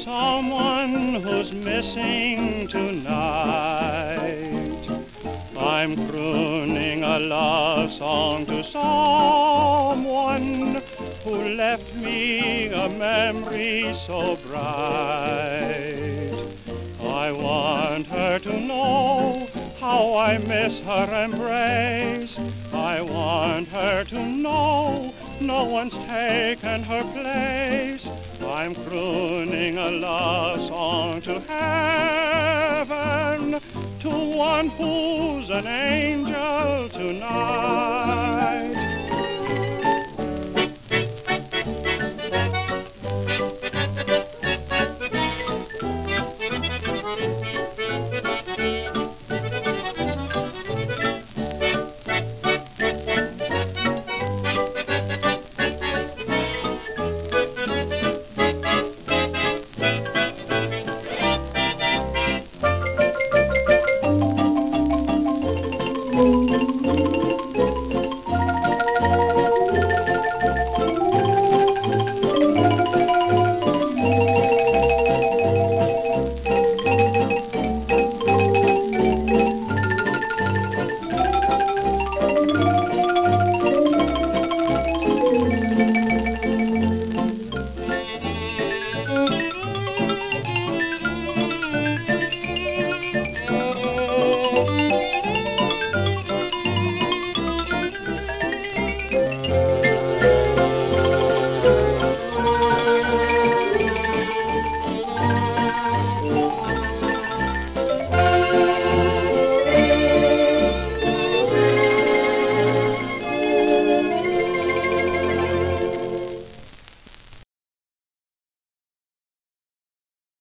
someone who's missing tonight. I'm crooning a love song to someone who left me a memory so bright. I want her to know how I miss her embrace. I want her to know no one's taken her place. I'm crooning a love song to heaven, to one who's an angel tonight.